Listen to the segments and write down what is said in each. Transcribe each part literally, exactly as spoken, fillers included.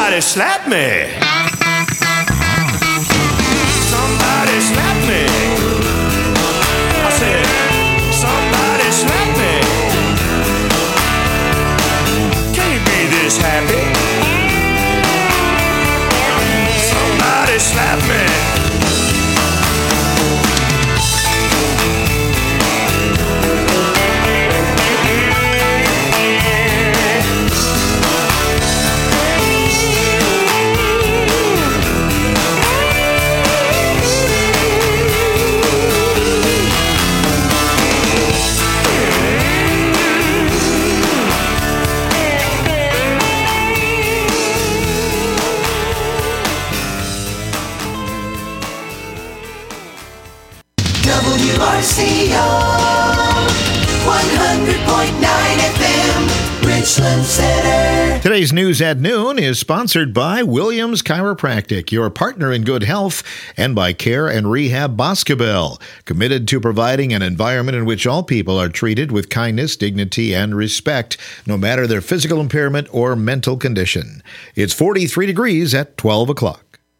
Somebody slap me. Somebody slap me. I said, somebody slap me. Can't be this happy. Somebody slap me. W R C O one hundred point nine F M, Richland Center. Today's News at Noon is sponsored by Williams Chiropractic, your partner in good health, and by Care and Rehab Boscobel, committed to providing an environment in which all people are treated with kindness, dignity, and respect, no matter their physical impairment or mental condition. It's forty-three degrees at twelve o'clock.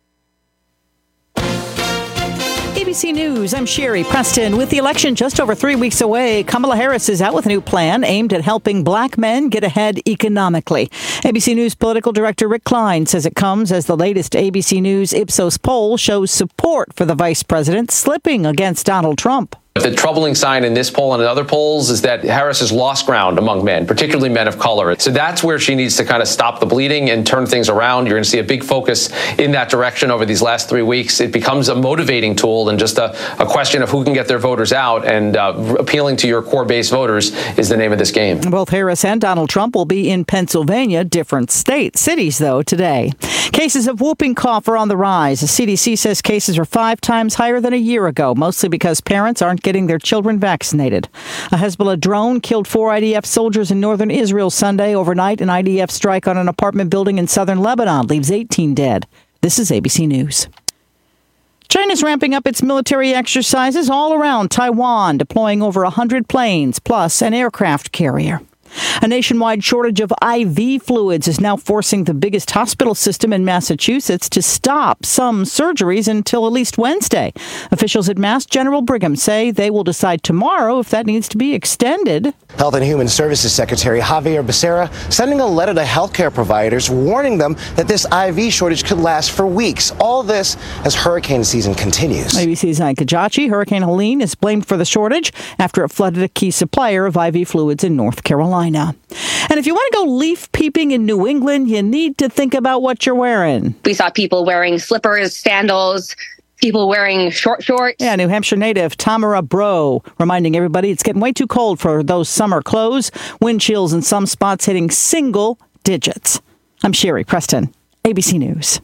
A B C News, I'm Sherry Preston. With the election just over three weeks away, Kamala Harris is out with a new plan aimed at helping black men get ahead economically. A B C News political director Rick Klein says it comes as the latest A B C News Ipsos poll shows support for the vice president slipping against Donald Trump. The troubling sign in this poll and in other polls is that Harris has lost ground among men, particularly men of color. So that's where she needs to kind of stop the bleeding and turn things around. You're going to see a big focus in that direction over these last three weeks. It becomes a motivating tool and just a, a question of who can get their voters out, and uh, appealing to your core base voters is the name of this game. Both Harris and Donald Trump will be in Pennsylvania, different states, cities, though, today. Cases of whooping cough are on the rise. The C D C says cases are five times higher than a year ago, mostly because parents aren't getting their children vaccinated. A Hezbollah drone killed four I D F soldiers in northern Israel Sunday. Overnight, an I D F strike on an apartment building in southern Lebanon leaves eighteen dead. This is A B C News. China's ramping up its military exercises all around Taiwan, deploying over one hundred planes, plus an aircraft carrier. A nationwide shortage of I V fluids is now forcing the biggest hospital system in Massachusetts to stop some surgeries until at least Wednesday. Officials at Mass General Brigham say they will decide tomorrow if that needs to be extended. Health and Human Services Secretary Javier Becerra sending a letter to healthcare providers warning them that this I V shortage could last for weeks. All this as hurricane season continues. A B C's Ike Kajachi. Hurricane Helene is blamed for the shortage after it flooded a key supplier of I V fluids in North Carolina. And if you want to go leaf peeping in New England, you need to think about what you're wearing. We saw people wearing slippers, sandals, people wearing short shorts. Yeah, New Hampshire native Tamara Bro reminding everybody it's getting way too cold for those summer clothes. Wind chills in some spots hitting single digits. I'm Sherry Preston, A B C News.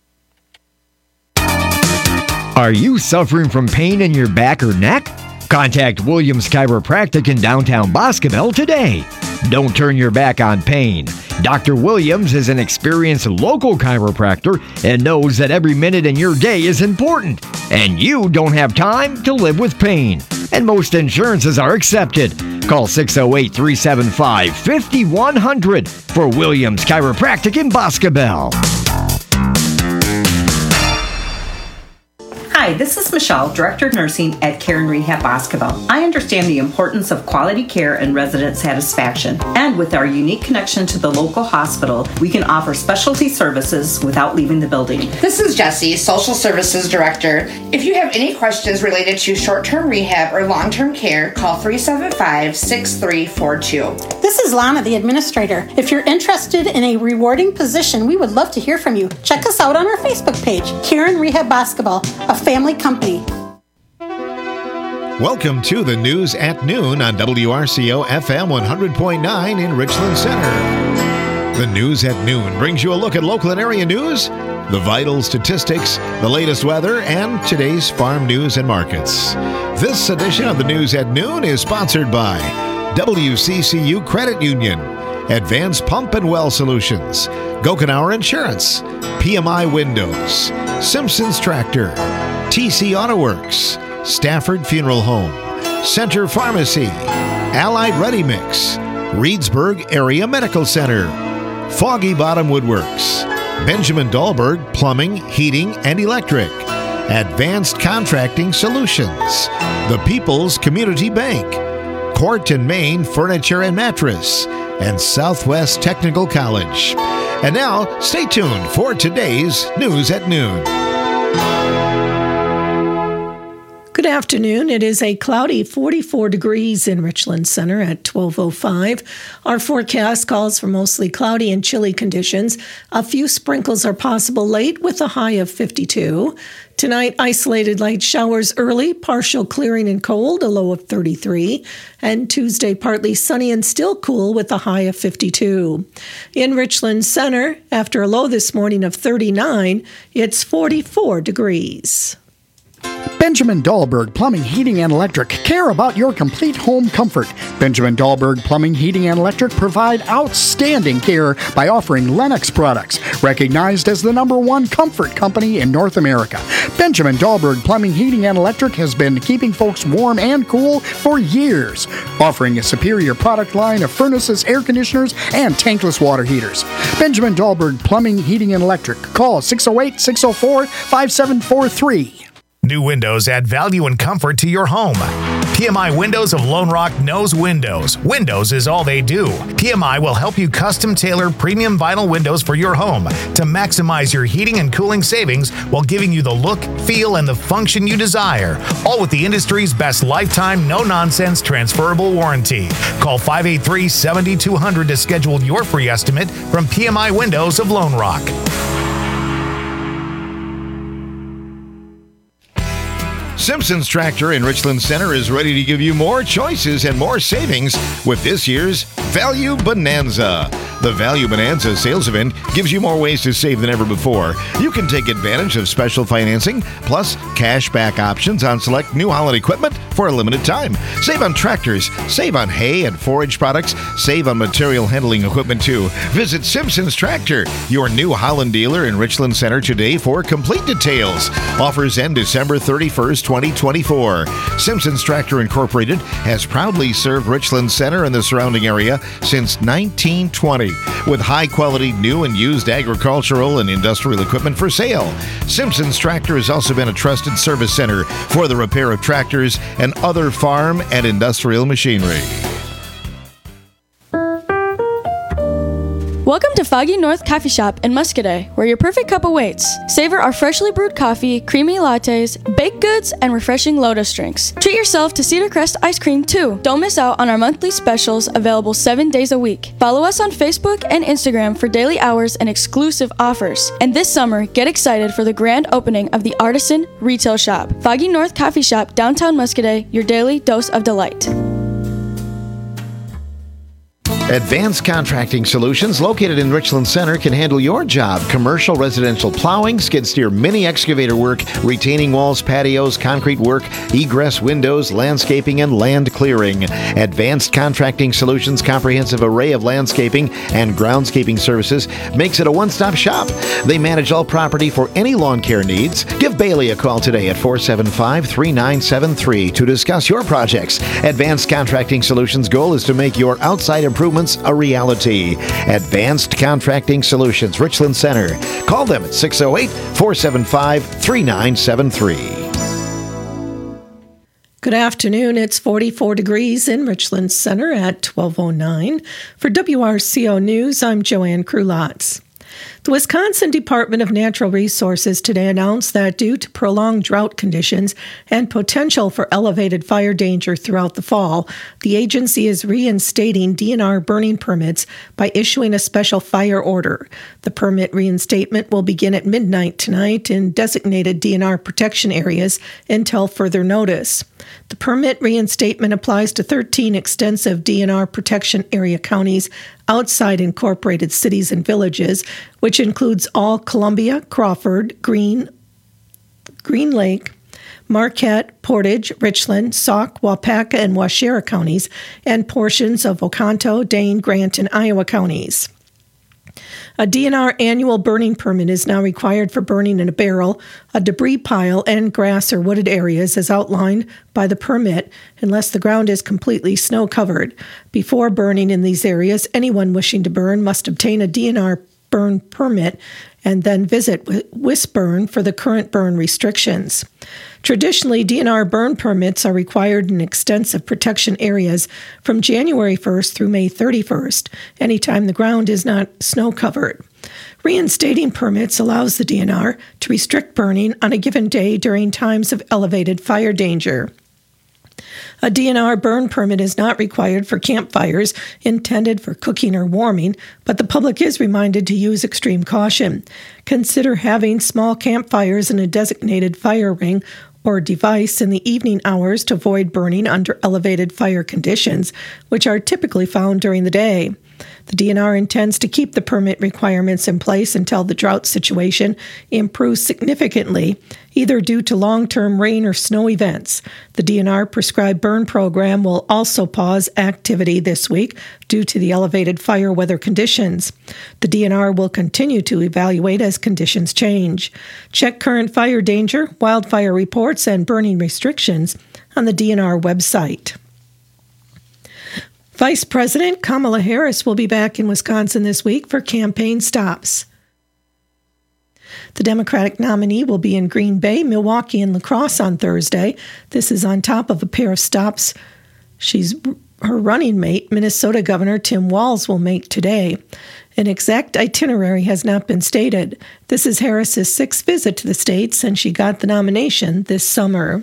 Are you suffering from pain in your back or neck? Contact Williams Chiropractic in downtown Boscobel today. Don't turn your back on pain. Doctor Williams is an experienced local chiropractor and knows that every minute in your day is important. And you don't have time to live with pain. And most insurances are accepted. Call six oh eight, three seven five, five one zero zero for Williams Chiropractic in Boscobel. Hi, this is Michelle, Director of Nursing at Care and Rehab Boscobel. I understand the importance of quality care and resident satisfaction. And with our unique connection to the local hospital, we can offer specialty services without leaving the building. This is Jessie, Social Services Director. If you have any questions related to short-term rehab or long-term care, call three seven five, six three four two. This is Lana, the Administrator. If you're interested in a rewarding position, we would love to hear from you. Check us out on our Facebook page, Care and Rehab Boscobel, a family company. Welcome to the News at Noon on W R C O F M one hundred point nine in Richland Center. The News at Noon brings you a look at local and area news, the vital statistics, the latest weather, and today's farm news and markets. This edition of the News at Noon is sponsored by W C C U Credit Union, Advanced Pump and Well Solutions, Gokenauer Insurance, P M I Windows, Simpsons Tractor, T C Auto Works, Stafford Funeral Home, Center Pharmacy, Allied Ready Mix, Reedsburg Area Medical Center, Foggy Bottom Woodworks, Benjamin Dahlberg Plumbing, Heating, and Electric. Advanced Contracting Solutions. The People's Community Bank. Court and Main Furniture and Mattress. And Southwest Technical College. And now, stay tuned for today's News at Noon. Good afternoon. It is a cloudy forty-four degrees in Richland Center at twelve oh five. Our forecast calls for mostly cloudy and chilly conditions. A few sprinkles are possible late with a high of fifty-two. Tonight, isolated light showers early, partial clearing and cold, a low of thirty-three. And Tuesday, partly sunny and still cool with a high of fifty-two. In Richland Center, after a low this morning of thirty-nine, it's forty-four degrees. Benjamin Dahlberg Plumbing, Heating, and Electric care about your complete home comfort. Benjamin Dahlberg Plumbing, Heating, and Electric provide outstanding care by offering Lennox products, recognized as the number one comfort company in North America. Benjamin Dahlberg Plumbing, Heating, and Electric has been keeping folks warm and cool for years, offering a superior product line of furnaces, air conditioners, and tankless water heaters. Benjamin Dahlberg Plumbing, Heating, and Electric. Call six oh eight, six oh four, five seven four three. New windows add value and comfort to your home. P M I Windows of Lone Rock knows windows. Windows is all they do. P M I will help you custom tailor premium vinyl windows for your home to maximize your heating and cooling savings while giving you the look, feel, and the function you desire. All with the industry's best lifetime, no-nonsense transferable warranty. Call five eight three, seven two zero zero to schedule your free estimate from P M I Windows of Lone Rock. Simpson's Tractor in Richland Center is ready to give you more choices and more savings with this year's Value Bonanza. The Value Bonanza sales event gives you more ways to save than ever before. You can take advantage of special financing, plus cash back options on select New Holland equipment for a limited time. Save on tractors, save on hay and forage products, save on material handling equipment too. Visit Simpson's Tractor, your New Holland dealer in Richland Center today for complete details. Offers end December thirty-first, twenty twenty-four. Simpson's Tractor Incorporated has proudly served Richland Center and the surrounding area since nineteen twenty. With high-quality new and used agricultural and industrial equipment for sale. Simpson's Tractor has also been a trusted service center for the repair of tractors and other farm and industrial machinery. Welcome to Foggy North Coffee Shop in Muscadet, where your perfect cup awaits. Savor our freshly brewed coffee, creamy lattes, baked goods, and refreshing Lotus drinks. Treat yourself to Cedar Crest ice cream, too. Don't miss out on our monthly specials available seven days a week. Follow us on Facebook and Instagram for daily hours and exclusive offers. And this summer, get excited for the grand opening of the Artisan Retail Shop. Foggy North Coffee Shop, downtown Muscadet, your daily dose of delight. Advanced Contracting Solutions, located in Richland Center, can handle your job. Commercial, residential plowing, skid steer, mini excavator work, retaining walls, patios, concrete work, egress windows, landscaping, and land clearing. Advanced Contracting Solutions' comprehensive array of landscaping and groundscaping services makes it a one-stop shop. They manage all property for any lawn care needs. Give Bailey a call today at four seven five, three nine seven three to discuss your projects. Advanced Contracting Solutions' goal is to make your outside improvements a reality. Advanced Contracting Solutions, Richland Center. Call them at six oh eight, four seven five, three nine seven three. Good afternoon. It's forty-four degrees in Richland Center at twelve oh nine. For W R C O News, I'm Joanne Krulotz. The Wisconsin Department of Natural Resources today announced that due to prolonged drought conditions and potential for elevated fire danger throughout the fall, the agency is reinstating D N R burning permits by issuing a special fire order. The permit reinstatement will begin at midnight tonight in designated D N R protection areas until further notice. The permit reinstatement applies to thirteen extensive D N R protection area counties outside incorporated cities and villages, which includes all Columbia, Crawford, Green, Green Lake, Marquette, Portage, Richland, Sauk, Waupaca, and Waushara counties, and portions of Oconto, Dane, Grant, and Iowa counties. A D N R annual burning permit is now required for burning in a barrel, a debris pile, and grass or wooded areas as outlined by the permit, unless the ground is completely snow-covered. Before burning in these areas, anyone wishing to burn must obtain a D N R burn permit and then visit Wisburn for the current burn restrictions. Traditionally, D N R burn permits are required in extensive protection areas from January first through May thirty-first, anytime the ground is not snow-covered. Reinstating permits allows the D N R to restrict burning on a given day during times of elevated fire danger. A D N R burn permit is not required for campfires intended for cooking or warming, but the public is reminded to use extreme caution. Consider having small campfires in a designated fire ring or device in the evening hours to avoid burning under elevated fire conditions, which are typically found during the day. The D N R intends to keep the permit requirements in place until the drought situation improves significantly, either due to long-term rain or snow events. The D N R prescribed burn program will also pause activity this week due to the elevated fire weather conditions. The D N R will continue to evaluate as conditions change. Check current fire danger, wildfire reports, and burning restrictions on the D N R website. Vice President Kamala Harris will be back in Wisconsin this week for campaign stops. The Democratic nominee will be in Green Bay, Milwaukee, and La Crosse on Thursday. This is on top of a pair of stops she's her running mate, Minnesota Governor Tim Walz, will make today. An exact itinerary has not been stated. This is Harris's sixth visit to the state since she got the nomination this summer.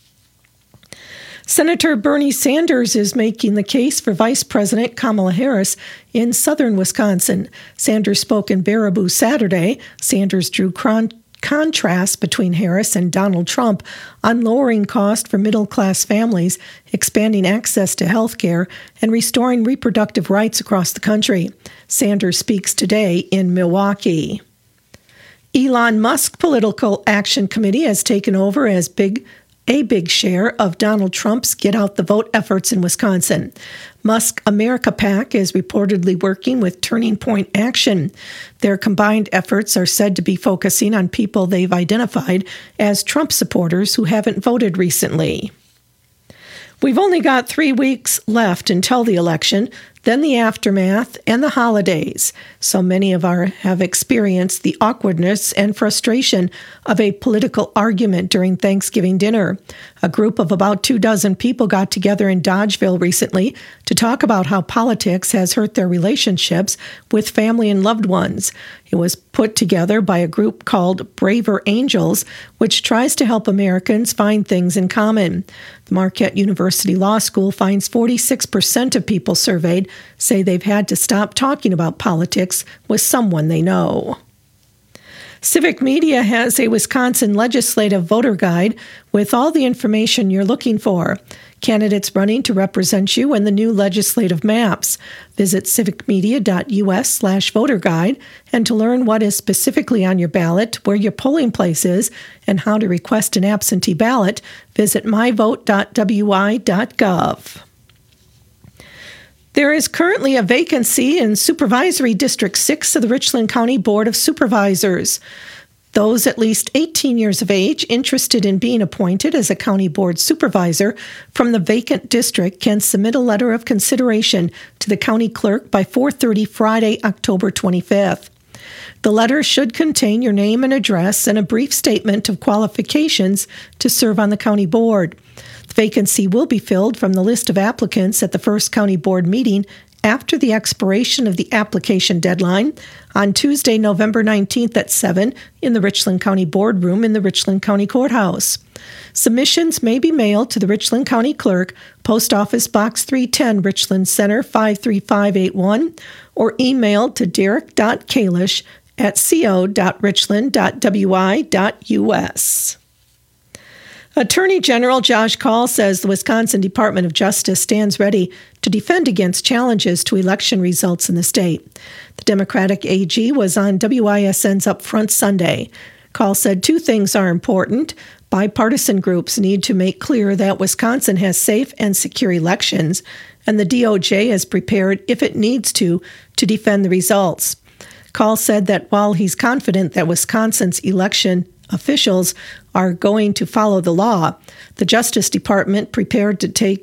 Senator Bernie Sanders is making the case for Vice President Kamala Harris in southern Wisconsin. Sanders spoke in Baraboo Saturday. Sanders drew con- contrast between Harris and Donald Trump on lowering costs for middle-class families, expanding access to health care, and restoring reproductive rights across the country. Sanders speaks today in Milwaukee. Elon Musk Political Action Committee has taken over as big a big share of Donald Trump's Get Out the Vote efforts in Wisconsin. Musk America PAC is reportedly working with Turning Point Action. Their combined efforts are said to be focusing on people they've identified as Trump supporters who haven't voted recently. We've only got three weeks left until the election, then the aftermath, and the holidays. So many of our have experienced the awkwardness and frustration of a political argument during Thanksgiving dinner. A group of about two dozen people got together in Dodgeville recently to talk about how politics has hurt their relationships with family and loved ones. It was put together by a group called Braver Angels, which tries to help Americans find things in common. The Marquette University Law School finds forty-six percent of people surveyed say they've had to stop talking about politics with someone they know. Civic Media has a Wisconsin legislative voter guide with all the information you're looking for. Candidates running to represent you and the new legislative maps. Visit civicmedia.us slash voter guide and to learn what is specifically on your ballot, where your polling place is, and how to request an absentee ballot, visit my vote dot w i dot gov. There is currently a vacancy in Supervisory District six of the Richland County Board of Supervisors. Those at least eighteen years of age interested in being appointed as a county board supervisor from the vacant district can submit a letter of consideration to the county clerk by four thirty Friday, October twenty-fifth. The letter should contain your name and address and a brief statement of qualifications to serve on the county board. The vacancy will be filled from the list of applicants at the first county board meeting after the expiration of the application deadline on Tuesday, November nineteenth at seven in the Richland County Boardroom in the Richland County Courthouse. Submissions may be mailed to the Richland County Clerk, Post Office Box three ten, Richland Center five three five eight one, or emailed to derek dot kalish at co dot richland dot w i dot u s. Attorney General Josh Kaul says the Wisconsin Department of Justice stands ready to defend against challenges to election results in the state. The Democratic A G was on W I S N's Upfront Sunday. Kaul said two things are important. Bipartisan groups need to make clear that Wisconsin has safe and secure elections, and the D O J is prepared, if it needs to, to defend the results. Kaul said that while he's confident that Wisconsin's election officials are going to follow the law, the Justice Department prepared to take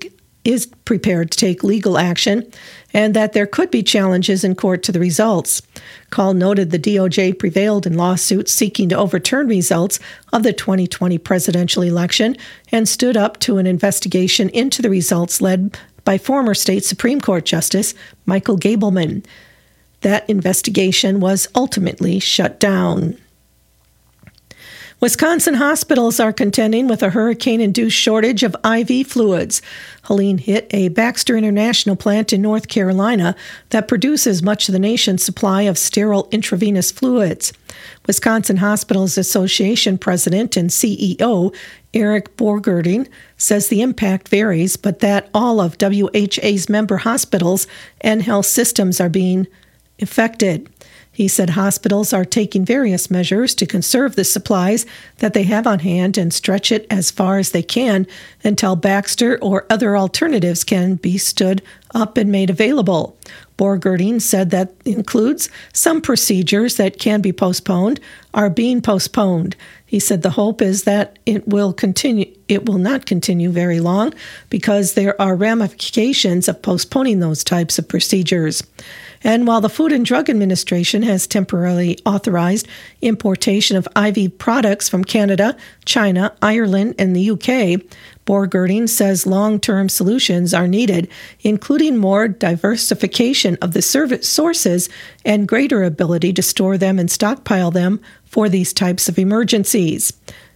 is prepared to take legal action and that there could be challenges in court to the results. Call noted the D O J prevailed in lawsuits seeking to overturn results of the twenty twenty presidential election and stood up to an investigation into the results led by former state Supreme Court Justice Michael Gableman. That investigation was ultimately shut down. Wisconsin hospitals are contending with a hurricane-induced shortage of I V fluids. Helene hit a Baxter International plant in North Carolina that produces much of the nation's supply of sterile intravenous fluids. Wisconsin Hospitals Association President and C E O Eric Borgerding says the impact varies, but that all of W H A's member hospitals and health systems are being affected. He said hospitals are taking various measures to conserve the supplies that they have on hand and stretch it as far as they can until Baxter or other alternatives can be stood up and made available. Borgerding said that includes some procedures that can be postponed are being postponed. He said the hope is that it will continue. It will not continue very long because there are ramifications of postponing those types of procedures. And while the Food and Drug Administration has temporarily authorized importation of I V products from Canada, China, Ireland, and the U K, Borgerding says long-term solutions are needed, including more diversification of the service sources and greater ability to store them and stockpile them for these types of emergencies.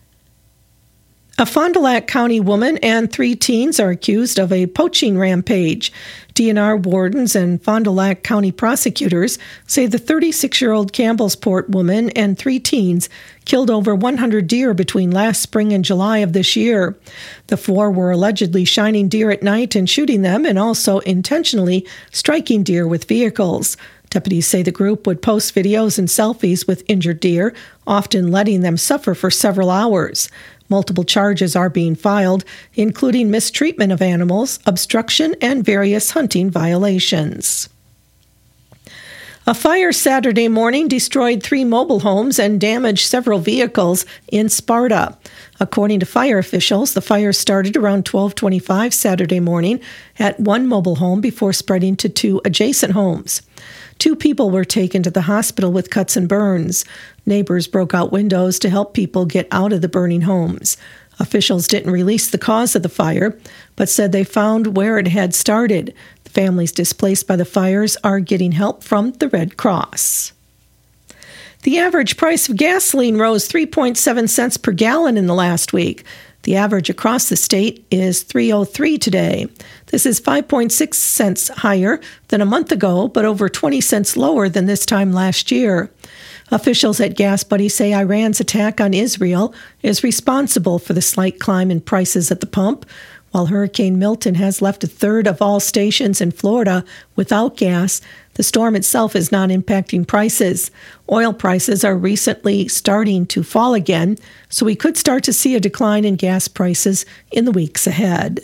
A Fond du Lac County woman and three teens are accused of a poaching rampage. D N R wardens and Fond du Lac County prosecutors say the thirty-six-year-old Campbellsport woman and three teens killed over one hundred deer between last spring and July of this year. The four were allegedly shining deer at night and shooting them, and also intentionally striking deer with vehicles. Deputies say the group would post videos and selfies with injured deer, often letting them suffer for several hours. Multiple charges are being filed, including mistreatment of animals, obstruction, and various hunting violations. A fire Saturday morning destroyed three mobile homes and damaged several vehicles in Sparta. According to fire officials, the fire started around twelve twenty-five Saturday morning at one mobile home before spreading to two adjacent homes. Two people were taken to the hospital with cuts and burns. Neighbors broke out windows to help people get out of the burning homes. Officials didn't release the cause of the fire, but said they found where it had started. The families displaced by the fires are getting help from the Red Cross. The average price of gasoline rose three point seven cents per gallon in the last week. The average across the state is three oh three today. This is five point six cents higher than a month ago, but over twenty cents lower than this time last year. Officials at Gas Buddy say Iran's attack on Israel is responsible for the slight climb in prices at the pump. While Hurricane Milton has left a third of all stations in Florida without gas, the storm itself is not impacting prices. Oil prices are recently starting to fall again, so we could start to see a decline in gas prices in the weeks ahead.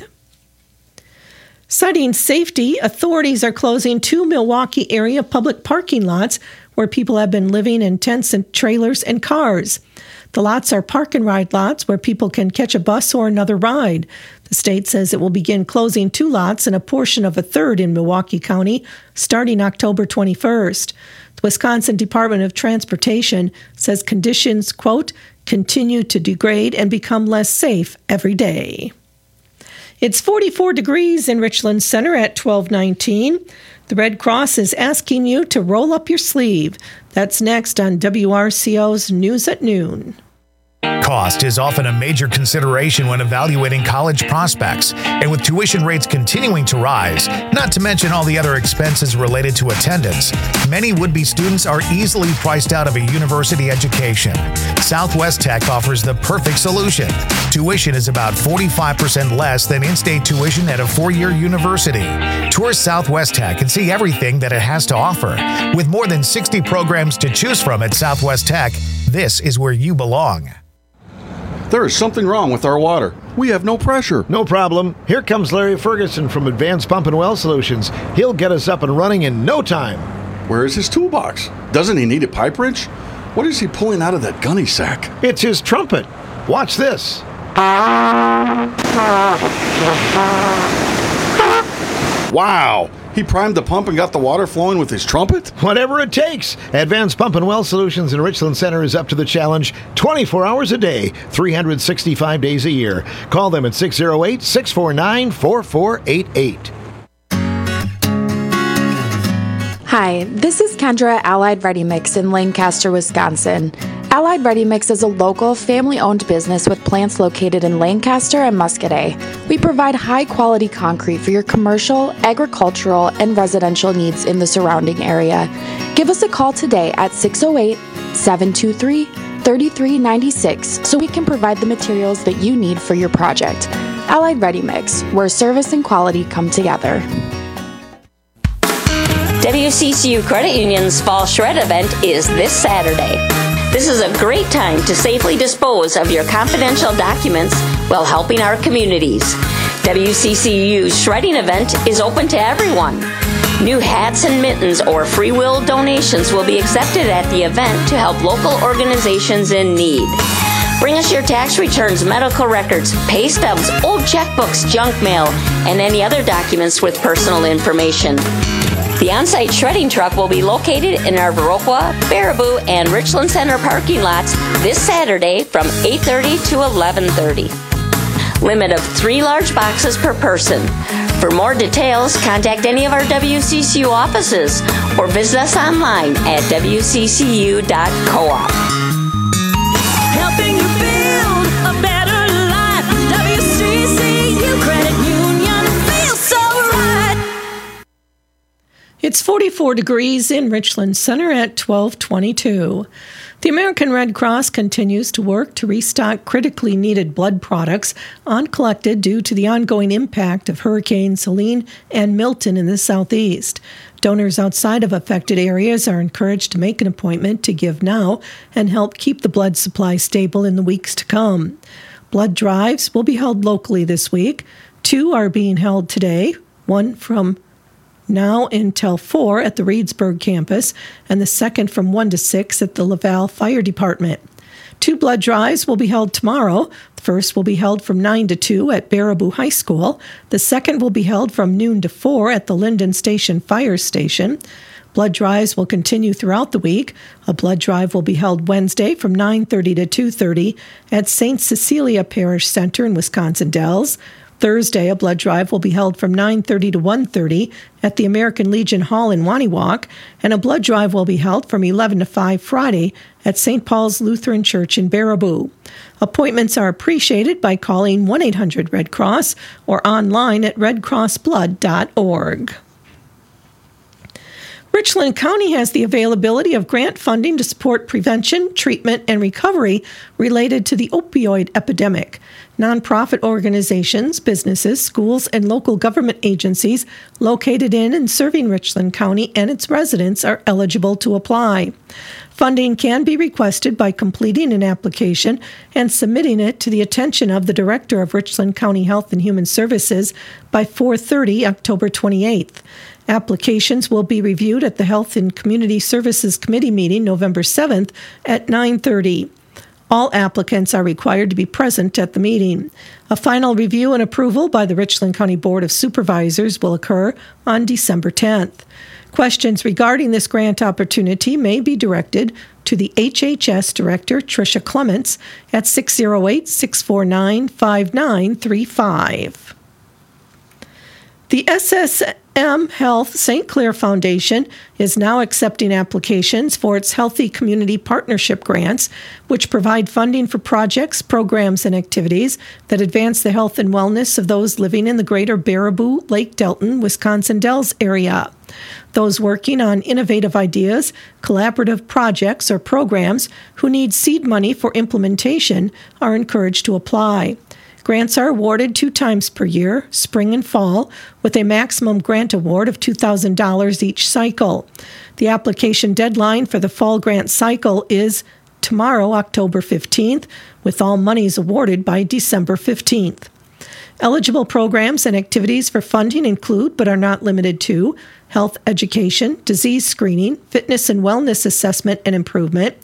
Citing safety, authorities are closing two Milwaukee area public parking lots where people have been living in tents and trailers and cars. The lots are park and ride lots where people can catch a bus or another ride. The state says it will begin closing two lots and a portion of a third in Milwaukee County starting October twenty-first. The Wisconsin Department of Transportation says conditions, quote, continue to degrade and become less safe every day. It's forty-four degrees in Richland Center at twelve nineteen. The Red Cross is asking you to roll up your sleeve. That's next on W R C O's News at Noon. Cost is often a major consideration when evaluating college prospects, and with tuition rates continuing to rise, not to mention all the other expenses related to attendance, many would-be students are easily priced out of a university education. Southwest Tech offers the perfect solution. Tuition is about forty-five percent less than in-state tuition at a four-year university. Tour Southwest Tech and see everything that it has to offer. With more than sixty programs to choose from at Southwest Tech, this is where you belong. There is something wrong with our water. We have no pressure. No problem. Here comes Larry Ferguson from Advanced Pump and Well Solutions. He'll get us up and running in no time. Where is his toolbox? Doesn't he need a pipe wrench? What is he pulling out of that gunny sack? It's his trumpet. Watch this. Wow! He primed the pump and got the water flowing with his trumpet? Whatever it takes. Advanced Pump and Well Solutions in Richland Center is up to the challenge twenty-four hours a day, three hundred sixty-five days a year. Call them at six oh eight, six four nine, four four eight eight. Hi, this is Kendra at Allied Ready Mix in Lancaster, Wisconsin. Allied Ready Mix is a local, family-owned business with plants located in Lancaster and Muscadet. We provide high-quality concrete for your commercial, agricultural, and residential needs in the surrounding area. Give us a call today at six oh eight, seven two three, three three nine six so we can provide the materials that you need for your project. Allied Ready Mix, where service and quality come together. W C C U Credit Union's Fall Shred event is this Saturday. This is a great time to safely dispose of your confidential documents while helping our communities. W C C U's shredding event is open to everyone. New hats and mittens or free will donations will be accepted at the event to help local organizations in need. Bring us your tax returns, medical records, pay stubs, old checkbooks, junk mail, and any other documents with personal information. The on-site shredding truck will be located in our Viroqua, Baraboo, and Richland Center parking lots this Saturday from eight thirty to eleven thirty. Limit of three large boxes per person. For more details, contact any of our W C C U offices or visit us online at w c c u dot coop. Helping you build a better life. W C C U Credit Union feels so right. It's forty-four degrees in Richland Center at twelve twenty-two. The American Red Cross continues to work to restock critically needed blood products uncollected due to the ongoing impact of Hurricanes Helene and Milton in the southeast. Donors outside of affected areas are encouraged to make an appointment to give now and help keep the blood supply stable in the weeks to come. Blood drives will be held locally this week. Two are being held today, one from now until four at the Reedsburg campus, and the second from one to six at the Laval Fire Department. Two blood drives will be held tomorrow. The first will be held from nine to two at Baraboo High School. The second will be held from noon to four at the Linden Station Fire Station. Blood drives will continue throughout the week. A blood drive will be held Wednesday from nine thirty to two thirty at Saint Cecilia Parish Center in Wisconsin Dells. Thursday, a blood drive will be held from nine thirty to one thirty at the American Legion Hall in Waniwak, and a blood drive will be held from eleven to five Friday at Saint Paul's Lutheran Church in Baraboo. Appointments are appreciated by calling one eight hundred red cross or online at red cross blood dot org. Richland County has the availability of grant funding to support prevention, treatment, and recovery related to the opioid epidemic. Nonprofit organizations, businesses, schools, and local government agencies located in and serving Richland County and its residents are eligible to apply. Funding can be requested by completing an application and submitting it to the attention of the Director of Richland County Health and Human Services by four thirty, October twenty-eighth. Applications will be reviewed at the Health and Community Services Committee meeting November seventh at nine thirty. All applicants are required to be present at the meeting. A final review and approval by the Richland County Board of Supervisors will occur on December tenth. Questions regarding this grant opportunity may be directed to the H H S Director, Tricia Clements, at six oh eight, six four nine, five nine three five. The S S M Health Saint Clair Foundation is now accepting applications for its Healthy Community Partnership grants, which provide funding for projects, programs, and activities that advance the health and wellness of those living in the greater Baraboo, Lake Delton, Wisconsin Dells area. Those working on innovative ideas, collaborative projects, or programs who need seed money for implementation are encouraged to apply. Grants are awarded two times per year, spring and fall, with a maximum grant award of two thousand dollars each cycle. The application deadline for the fall grant cycle is tomorrow, October fifteenth, with all monies awarded by December fifteenth. Eligible programs and activities for funding include, but are not limited to, health education, disease screening, fitness and wellness assessment and improvement,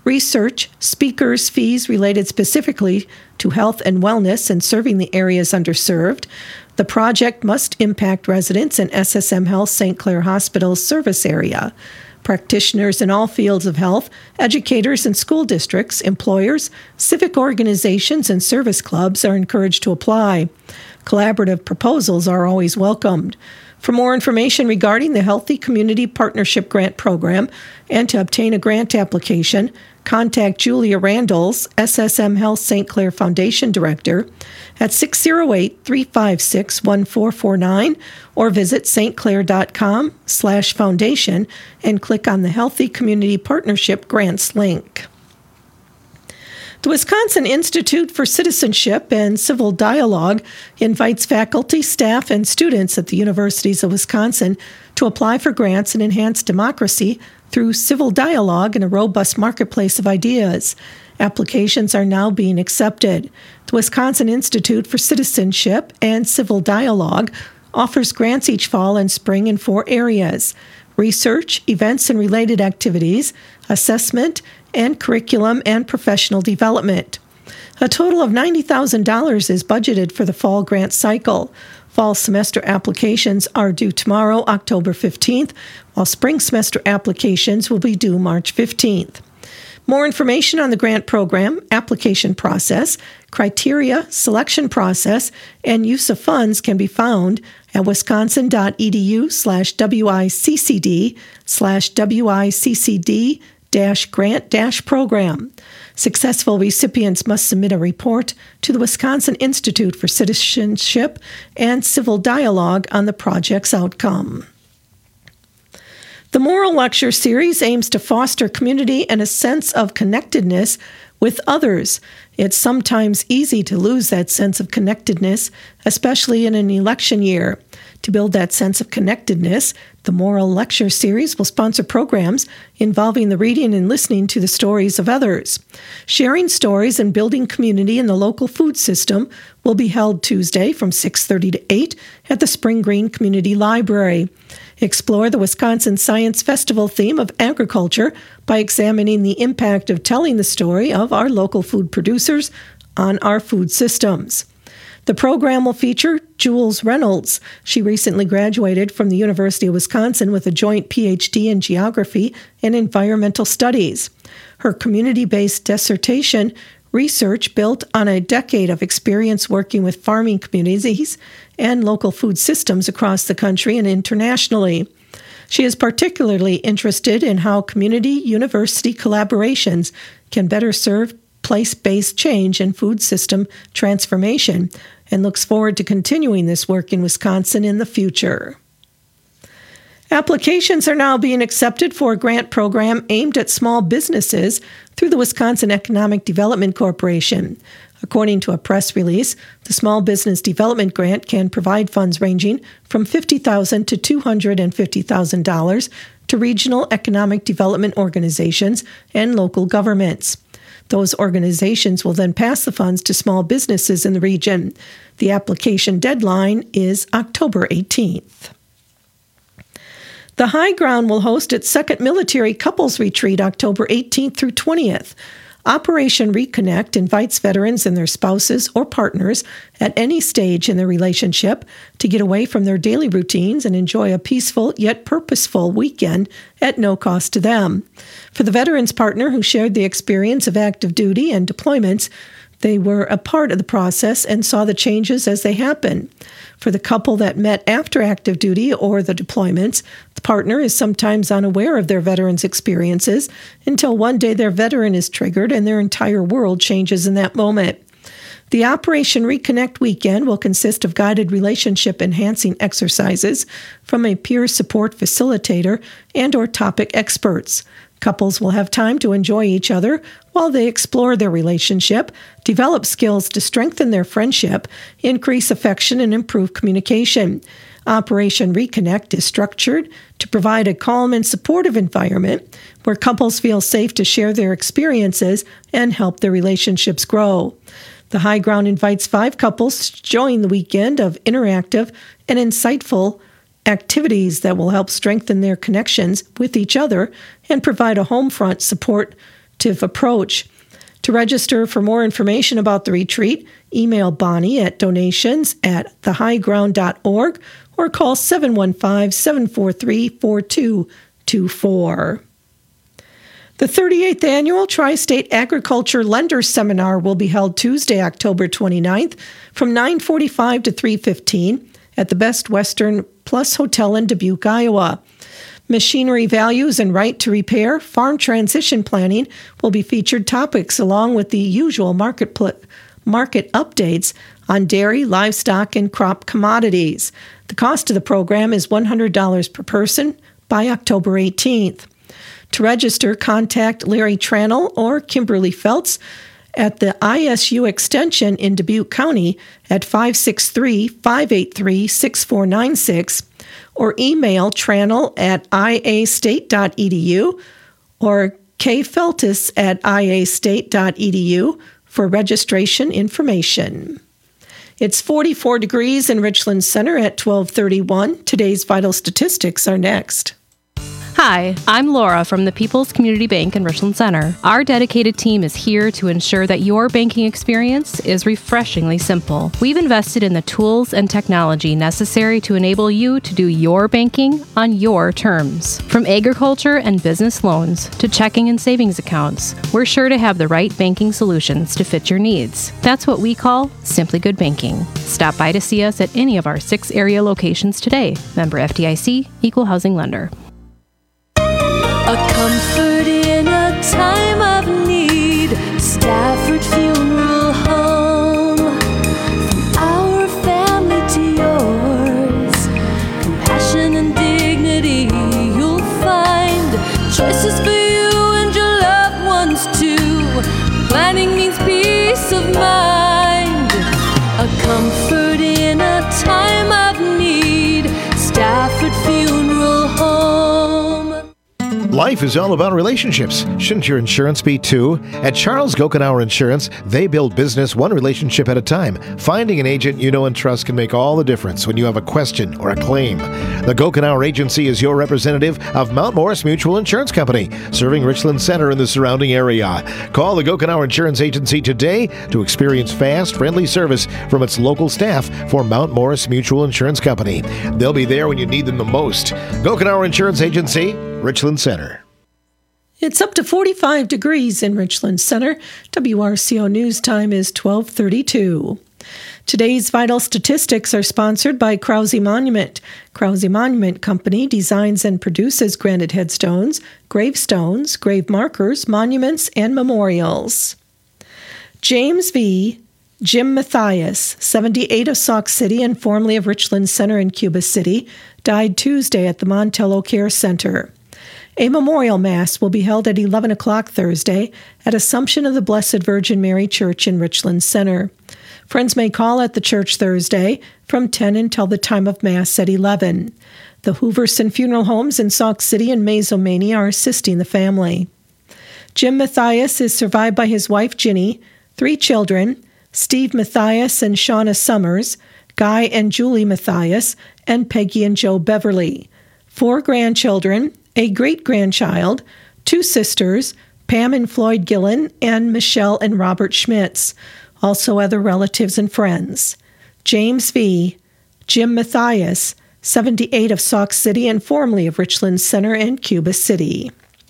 research, speakers, fees related specifically to health and wellness and serving the areas underserved. The project must impact residents in S S M Health Saint Clair Hospital's service area. Practitioners in all fields of health, educators in school districts, employers, civic organizations, and service clubs are encouraged to apply. Collaborative proposals are always welcomed. For more information regarding the Healthy Community Partnership Grant Program and to obtain a grant application, contact Julia Randalls, S S M Health Saint Clair Foundation Director, at six oh eight, three five six, one four four nine or visit stclair.com slash foundation and click on the Healthy Community Partnership Grants link. The Wisconsin Institute for Citizenship and Civil Dialogue invites faculty, staff, and students at the universities of Wisconsin to apply for grants and enhance democracy through civil dialogue in a robust marketplace of ideas. Applications are now being accepted. The Wisconsin Institute for Citizenship and Civil Dialogue offers grants each fall and spring in four areas: research, events and related activities, assessment, and curriculum and professional development. A total of ninety thousand dollars is budgeted for the fall grant cycle. Fall semester applications are due tomorrow, October fifteenth, while spring semester applications will be due March fifteenth. More information on the grant program, application process, criteria, selection process, and use of funds can be found at wisconsin.edu slash WICCD slash WICCD dash grant dash program. Successful recipients must submit a report to the Wisconsin Institute for Citizenship and Civil Dialogue on the project's outcome. The Moral Lecture Series aims to foster community and a sense of connectedness with others. It's sometimes easy to lose that sense of connectedness, especially in an election year. To build that sense of connectedness, the Moral Lecture Series will sponsor programs involving the reading and listening to the stories of others. Sharing stories and building community in the local food system will be held Tuesday from six thirty to eight at the Spring Green Community Library. Explore the Wisconsin Science Festival theme of agriculture by examining the impact of telling the story of our local food producers on our food systems. The program will feature Jules Reynolds. She recently graduated from the University of Wisconsin with a joint P H D in geography and environmental studies. Her community-based dissertation research built on a decade of experience working with farming communities and local food systems across the country and internationally. She is particularly interested in how community-university collaborations can better serve place-based change and food system transformation, and looks forward to continuing this work in Wisconsin in the future. Applications are now being accepted for a grant program aimed at small businesses through the Wisconsin Economic Development Corporation. According to a press release, the Small Business Development Grant can provide funds ranging from fifty thousand dollars to two hundred fifty thousand dollars to regional economic development organizations and local governments. Those organizations will then pass the funds to small businesses in the region. The application deadline is October eighteenth. The High Ground will host its second military couples retreat October eighteenth through twentieth. Operation Reconnect invites veterans and their spouses or partners at any stage in their relationship to get away from their daily routines and enjoy a peaceful yet purposeful weekend at no cost to them. For the veteran's partner who shared the experience of active duty and deployments, they were a part of the process and saw the changes as they happened. For the couple that met after active duty or the deployments, the partner is sometimes unaware of their veteran's experiences until one day their veteran is triggered and their entire world changes in that moment. The Operation Reconnect weekend will consist of guided relationship-enhancing exercises from a peer support facilitator and or topic experts. Couples will have time to enjoy each other while they explore their relationship, develop skills to strengthen their friendship, increase affection, and improve communication. Operation Reconnect is structured to provide a calm and supportive environment where couples feel safe to share their experiences and help their relationships grow. The High Ground invites five couples to join the weekend of interactive and insightful activities that will help strengthen their connections with each other and provide a home front support approach. To register for more information about the retreat, email Bonnie at donations at the high ground dot org or call seven one five, seven four three, four two two four. The thirty-eighth Annual Tri-State Agriculture Lender Seminar will be held Tuesday, October twenty-ninth from nine forty-five to three fifteen at the Best Western Plus Hotel in Dubuque, Iowa. Machinery values and right to repair, farm transition planning will be featured topics along with the usual market pl- market updates on dairy, livestock, and crop commodities. The cost of the program is one hundred dollars per person by October eighteenth. To register, contact Larry Trannell or Kimberly Feltz at the I S U Extension in Dubuque County at five six three, five eight three, six four nine six or email Trannell at i a state dot e d u or kfeltis at i a state dot e d u for registration information. It's forty-four degrees in Richland Center at twelve thirty-one. Today's vital statistics are next. Hi, I'm Laura from the People's Community Bank in Richland Center. Our dedicated team is here to ensure that your banking experience is refreshingly simple. We've invested in the tools and technology necessary to enable you to do your banking on your terms. From agriculture and business loans to checking and savings accounts, we're sure to have the right banking solutions to fit your needs. That's what we call Simply Good Banking. Stop by to see us at any of our six area locations today. Member F D I C, Equal Housing Lender. A comfort in a time of need. Stafford Funeral Home. From our family to yours. Compassion and dignity you'll find. Choices for you and your loved ones too. Planning means peace of mind. A comfort in a time of need. Stafford Funeral Home. Life is all about relationships. Shouldn't your insurance be too? At Charles Gokenauer Insurance, they build business one relationship at a time. Finding an agent you know and trust can make all the difference when you have a question or a claim. The Gokenauer Agency is your representative of Mount Morris Mutual Insurance Company, serving Richland Center and the surrounding area. Call the Gokenauer Insurance Agency today to experience fast, friendly service from its local staff for Mount Morris Mutual Insurance Company. They'll be there when you need them the most. Gokenauer Insurance Agency, Richland Center. It's up to forty-five degrees in Richland Center. W R C O News Time is twelve thirty-two. Today's vital statistics are sponsored by Krause Monument. Krause Monument Company designs and produces granite headstones, gravestones, grave markers, monuments, and memorials. James V. Jim Matthias, seventy-eight, of Sauk City and formerly of Richland Center in Cuba City, died Tuesday at the Montello Care Center. A memorial mass will be held at eleven o'clock Thursday at Assumption of the Blessed Virgin Mary Church in Richland Center. Friends may call at the church Thursday from ten until the time of Mass at eleven. The Hooverson Funeral Homes in Sauk City and Mazomania are assisting the family. Jim Matthias is survived by his wife Ginny, three children, Steve Matthias and Shauna Summers, Guy and Julie Matthias, and Peggy and Joe Beverly, four grandchildren, a great-grandchild, two sisters, Pam and Floyd Gillen, and Michelle and Robert Schmitz, also other relatives and friends. James V., Jim Matthias, seventy-eight, of Sauk City and formerly of Richland Center and Cuba City.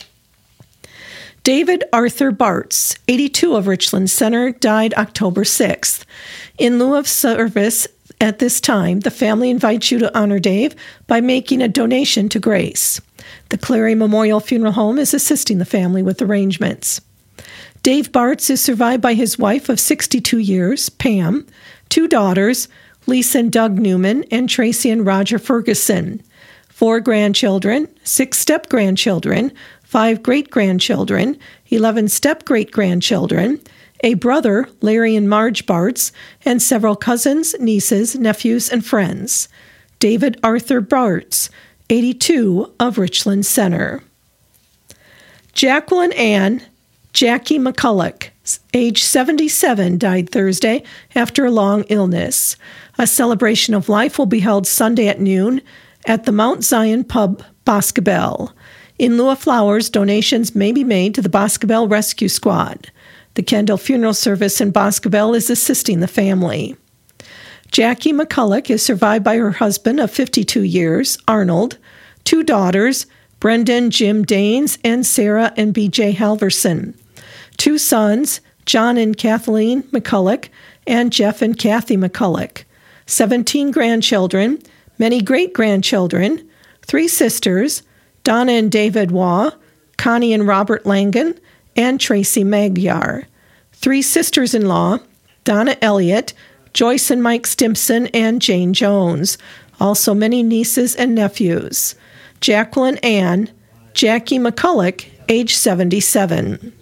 David Arthur Bartz, eighty-two, of Richland Center, died October sixth. In lieu of service at this time, the family invites you to honor Dave by making a donation to Grace. The Clary Memorial Funeral Home is assisting the family with arrangements. Dave Bartz is survived by his wife of sixty-two years, Pam, two daughters, Lisa and Doug Newman, and Tracy and Roger Ferguson, four grandchildren, six step-grandchildren, five great-grandchildren, eleven step-great-grandchildren, a brother, Larry and Marge Bartz, and several cousins, nieces, nephews, and friends. David Arthur Bartz, eighty-two, of Richland Center. Jacqueline Ann Jackie McCulloch, age seventy-seven, died Thursday after a long illness. A celebration of life will be held Sunday at noon at the Mount Zion Pub, Boscobel. In lieu of flowers, donations may be made to the Boscobel Rescue Squad. The Kendall Funeral Service in Boscobel is assisting the family. Jackie McCulloch is survived by her husband of fifty-two years, Arnold, two daughters, Brendan, Jim Danes, and Sarah and B J Halverson, two sons, John and Kathleen McCulloch, and Jeff and Kathy McCulloch, seventeen grandchildren, many great-grandchildren, three sisters, Donna and David Waugh, Connie and Robert Langan, and Tracy Magyar, three sisters-in-law, Donna Elliott, Joyce and Mike Stimpson, and Jane Jones, also many nieces and nephews, Jacqueline Ann, Jackie McCulloch, age seventy-seven.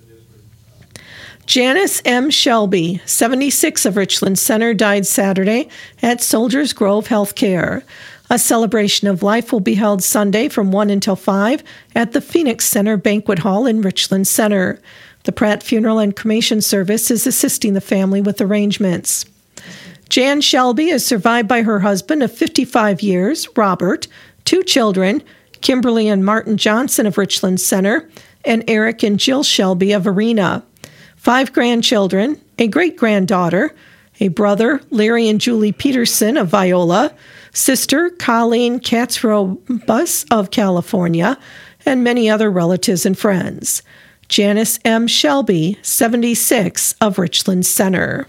Janice M. Shelby, seventy-six, of Richland Center, died Saturday at Soldiers Grove Healthcare. A celebration of life will be held Sunday from one until five at the Phoenix Center Banquet Hall in Richland Center. The Pratt Funeral and Cremation Service is assisting the family with arrangements. Jan Shelby is survived by her husband of fifty-five years, Robert, two children, Kimberly and Martin Johnson of Richland Center, and Eric and Jill Shelby of Arena, five grandchildren, a great-granddaughter, a brother, Larry and Julie Peterson of Viola, sister, Colleen Katzrobus of California, and many other relatives and friends. Janice M. Shelby, seventy-six, of Richland Center.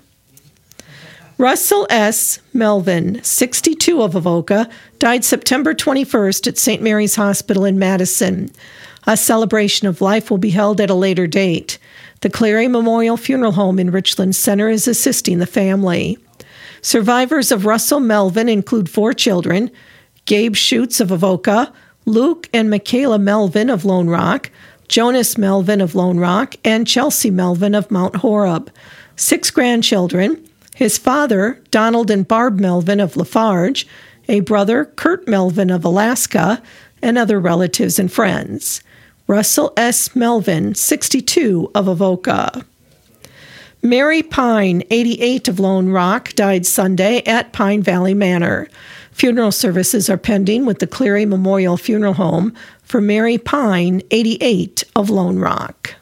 Russell S. Melvin, sixty-two, of Avoca, died September twenty-first at Saint Mary's Hospital in Madison. A celebration of life will be held at a later date. The Clary Memorial Funeral Home in Richland Center is assisting the family. Survivors of Russell Melvin include four children, Gabe Schutz of Avoca, Luke and Michaela Melvin of Lone Rock, Jonas Melvin of Lone Rock, and Chelsea Melvin of Mount Horeb. Six grandchildren, his father, Donald and Barb Melvin of Lafarge, a brother, Kurt Melvin of Alaska, and other relatives and friends. Russell S. Melvin, sixty-two, of Avoca. Mary Pine, eighty-eight, of Lone Rock, died Sunday at Pine Valley Manor. Funeral services are pending with the Cleary Memorial Funeral Home for Mary Pine, eighty-eight, of Lone Rock.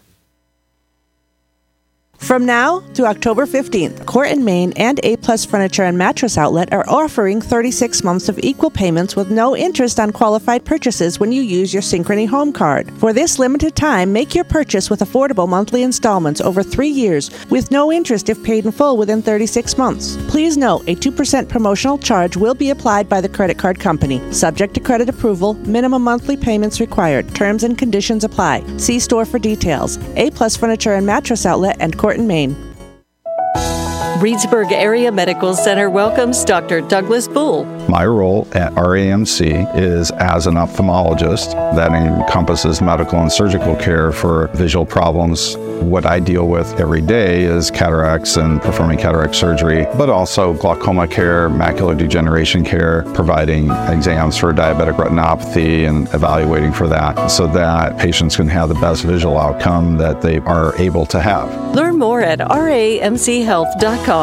From now to October fifteenth, Court and Main and A-Plus Furniture and Mattress Outlet are offering thirty-six months of equal payments with no interest on qualified purchases when you use your Synchrony Home Card. For this limited time, make your purchase with affordable monthly installments over three years with no interest if paid in full within thirty-six months. Please note, a two percent promotional charge will be applied by the credit card company. Subject to credit approval, minimum monthly payments required. Terms and conditions apply. See store for details. A-Plus Furniture and Mattress Outlet and Court and Main. Reedsburg Area Medical Center welcomes Doctor Douglas Bull. My role at R A M C is as an ophthalmologist that encompasses medical and surgical care for visual problems. What I deal with every day is cataracts and performing cataract surgery, but also glaucoma care, macular degeneration care, providing exams for diabetic retinopathy and evaluating for that so that patients can have the best visual outcome that they are able to have. Learn more at R A M C health dot com.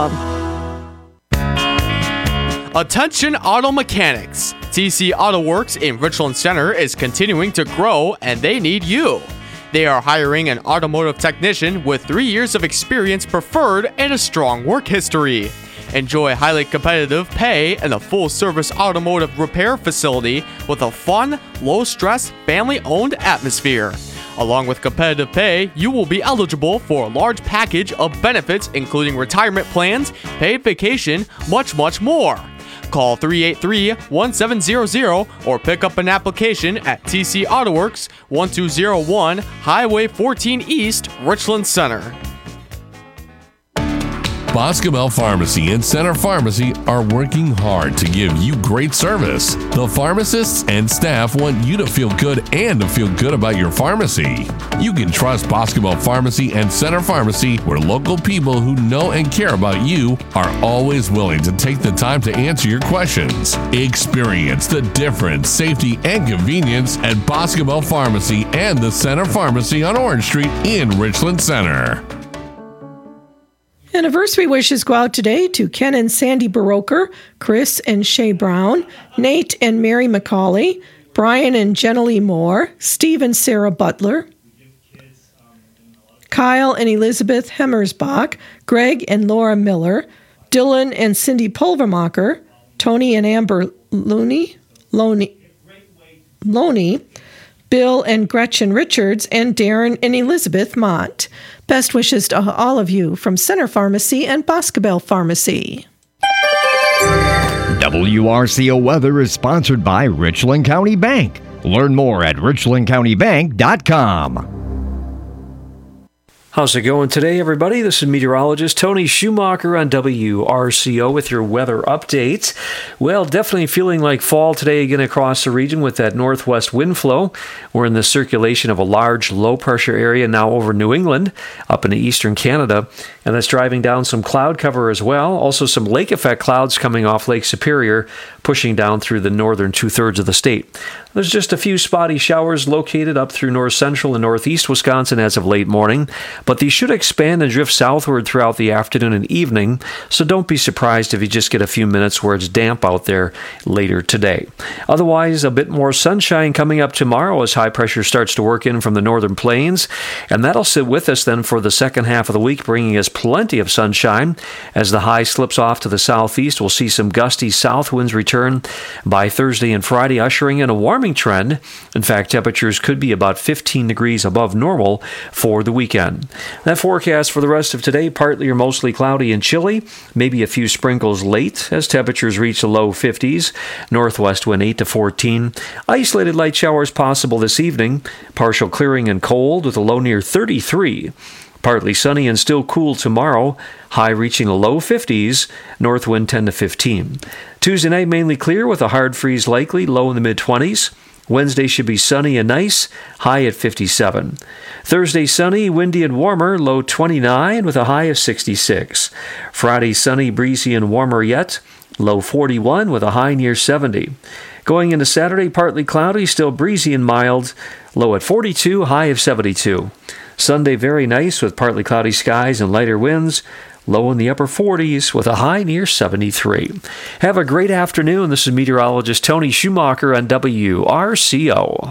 Attention auto mechanics! T C Auto Works in Richland Center is continuing to grow and they need you. They are hiring an automotive technician with three years of experience preferred and a strong work history. Enjoy highly competitive pay and a full-service automotive repair facility with a fun, low-stress, family-owned atmosphere. Along with competitive pay, you will be eligible for a large package of benefits including retirement plans, paid vacation, much, much more. Call three eight three, one seven zero zero or pick up an application at T C Auto Works, one two zero one Highway fourteen East, Richland Center. Boscobel Pharmacy and Center Pharmacy are working hard to give you great service. The pharmacists and staff want you to feel good and to feel good about your pharmacy. You can trust Boscobel Pharmacy and Center Pharmacy, where local people who know and care about you are always willing to take the time to answer your questions. Experience the difference, safety, and convenience at Boscobel Pharmacy and the Center Pharmacy on Orange Street in Richland Center. Anniversary wishes go out today to Ken and Sandy Baroker, Chris and Shay Brown, Nate and Mary McCauley, Brian and Jenna Lee Moore, Steve and Sarah Butler, Kyle and Elizabeth Hemmersbach, Greg and Laura Miller, Dylan and Cindy Pulvermacher, Tony and Amber Looney, Loney, Loney, Bill and Gretchen Richards, and Darren and Elizabeth Mott. Best wishes to all of you from Center Pharmacy and Boscobel Pharmacy. W R C O Weather is sponsored by Richland County Bank. Learn more at richland county bank dot com. How's it going today, everybody? This is meteorologist Tony Schumacher on W R C O with your weather update. Well, definitely feeling like fall today again across the region with that northwest wind flow. We're in the circulation of a large low-pressure area now over New England, up into eastern Canada, and that's driving down some cloud cover as well. Also some lake effect clouds coming off Lake Superior, pushing down through the northern two-thirds of the state. There's just a few spotty showers located up through north central and northeast Wisconsin as of late morning, but these should expand and drift southward throughout the afternoon and evening, so don't be surprised if you just get a few minutes where it's damp out there later today. Otherwise, a bit more sunshine coming up tomorrow as high pressure starts to work in from the northern plains, and that'll sit with us then for the second half of the week, bringing us plenty of sunshine. As the high slips off to the southeast, we'll see some gusty south winds return by Thursday and Friday, ushering in a warming trend. In fact, temperatures could be about fifteen degrees above normal for the weekend. That forecast for the rest of today, partly or mostly cloudy and chilly, maybe a few sprinkles late as temperatures reach the low fifties, northwest wind eight to fourteen. Isolated light showers possible this evening, partial clearing and cold with a low near thirty-three. Partly sunny and still cool tomorrow, high reaching the low fifties, north wind ten to fifteen. Tuesday night mainly clear with a hard freeze likely, low in the mid-twenties. Wednesday should be sunny and nice, high at fifty-seven. Thursday sunny, windy and warmer, low twenty-nine with a high of sixty-six. Friday sunny, breezy and warmer yet, low forty-one with a high near seventy. Going into Saturday, partly cloudy, still breezy and mild, low at forty-two, high of seventy-two. Sunday very nice with partly cloudy skies and lighter winds, low in the upper forties with a high near seventy-three. Have a great afternoon. This is meteorologist Tony Schumacher on W R C O.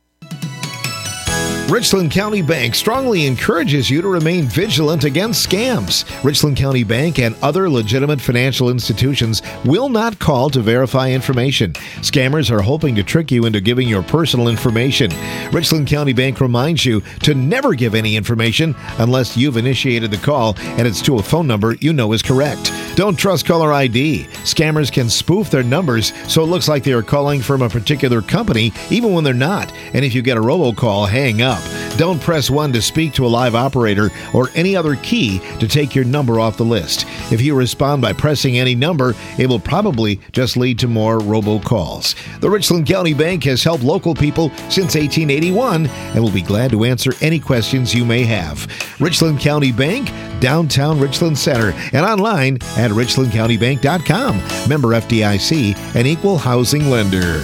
Richland County Bank strongly encourages you to remain vigilant against scams. Richland County Bank and other legitimate financial institutions will not call to verify information. Scammers are hoping to trick you into giving your personal information. Richland County Bank reminds you to never give any information unless you've initiated the call and it's to a phone number you know is correct. Don't trust caller I D. Scammers can spoof their numbers so it looks like they are calling from a particular company even when they're not. And if you get a robocall, hang up. Don't press one to speak to a live operator or any other key to take your number off the list. If you respond by pressing any number, it will probably just lead to more robocalls. The Richland County Bank has helped local people since eighteen eighty-one and will be glad to answer any questions you may have. Richland County Bank, downtown Richland Center, and online at richland county bank dot com. Member F D I C, an equal housing lender.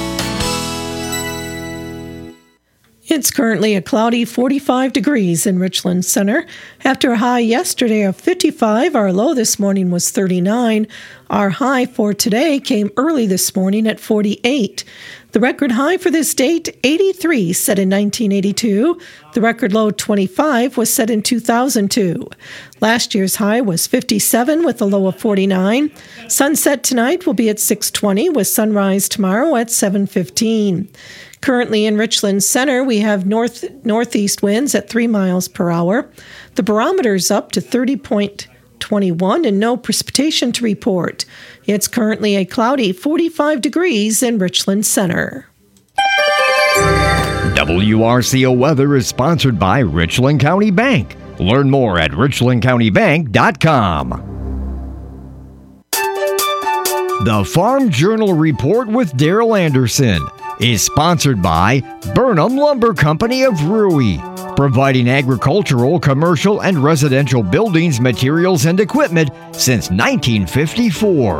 It's currently a cloudy forty-five degrees in Richland Center. After a high yesterday of fifty-five, our low this morning was thirty-nine. Our high for today came early this morning at forty-eight. The record high for this date, eighty-three, set in nineteen eighty-two. The record low, twenty-five, was set in two thousand two. Last year's high was fifty-seven with a low of forty-nine. Sunset tonight will be at six twenty with sunrise tomorrow at seven fifteen. Currently in Richland Center, we have north northeast winds at three miles per hour. The barometer's up to thirty point two one and no precipitation to report. It's currently a cloudy forty-five degrees in Richland Center. W R C O Weather is sponsored by Richland County Bank. Learn more at richland county bank dot com. The Farm Journal Report with Daryl Anderson is sponsored by Burnham Lumber Company of Rui, providing agricultural, commercial, and residential buildings, materials, and equipment since nineteen fifty-four.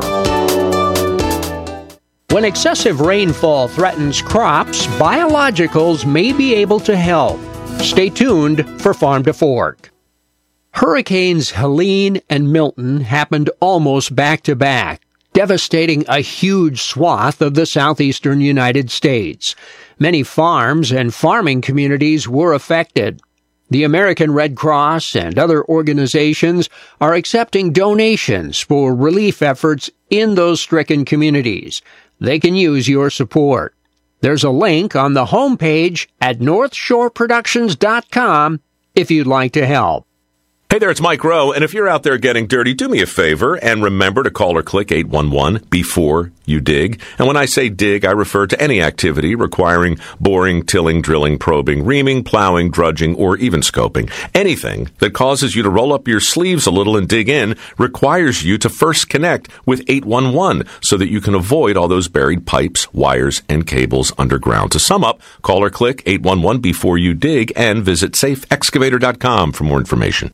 When excessive rainfall threatens crops, biologicals may be able to help. Stay tuned for Farm to Fork. Hurricanes Helene and Milton happened almost back to back. devastating a huge swath of the southeastern United States. Many farms and farming communities were affected. The American Red Cross and other organizations are accepting donations for relief efforts in those stricken communities. They can use your support. There's a link on the homepage at north shore productions dot com if you'd like to help. Hey there, it's Mike Rowe, and if you're out there getting dirty, do me a favor and remember to call or click eight one one before you dig. And when I say dig, I refer to any activity requiring boring, tilling, drilling, probing, reaming, plowing, drudging, or even scoping. Anything that causes you to roll up your sleeves a little and dig in requires you to first connect with eight one one so that you can avoid all those buried pipes, wires, and cables underground. To sum up, call or click eight one one before you dig and visit safe excavator dot com for more information.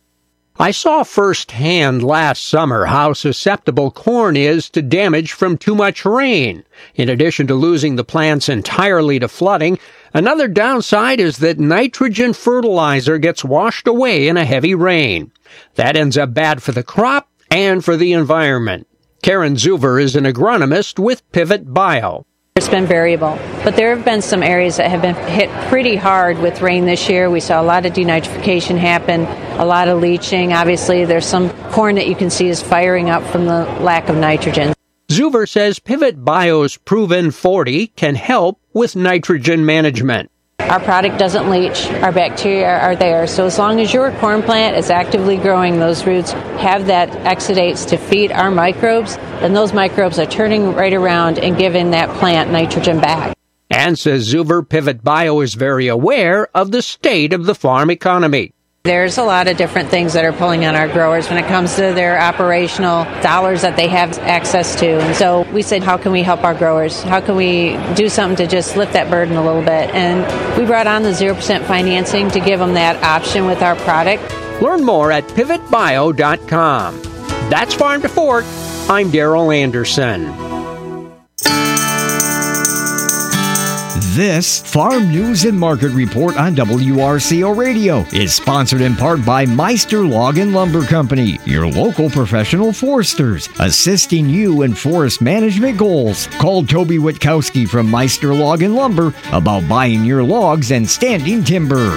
I saw firsthand last summer how susceptible corn is to damage from too much rain. In addition to losing the plants entirely to flooding, another downside is that nitrogen fertilizer gets washed away in a heavy rain. That ends up bad for the crop and for the environment. Karen Zuver is an agronomist with Pivot Bio. It's been variable, but there have been some areas that have been hit pretty hard with rain this year. We saw a lot of denitrification happen, a lot of leaching. Obviously, there's some corn that you can see is firing up from the lack of nitrogen. Zuver says Pivot Bio's Proven forty can help with nitrogen management. Our product doesn't leach. Our bacteria are there. So as long as your corn plant is actively growing, those roots have that exudates to feed our microbes, then those microbes are turning right around and giving that plant nitrogen back. And says Zuver, Pivot Bio is very aware of the state of the farm economy. There's a lot of different things that are pulling on our growers when it comes to their operational dollars that they have access to. And so we said, how can we help our growers? How can we do something to just lift that burden a little bit? And we brought on the zero percent financing to give them that option with our product. Learn more at pivot bio dot com. That's Farm to Fork. I'm Daryl Anderson. This Farm News and Market Report on W R C O Radio is sponsored in part by Meister Log and Lumber Company, your local professional foresters, assisting you in forest management goals. Call Toby Witkowski from Meister Log and Lumber about buying your logs and standing timber.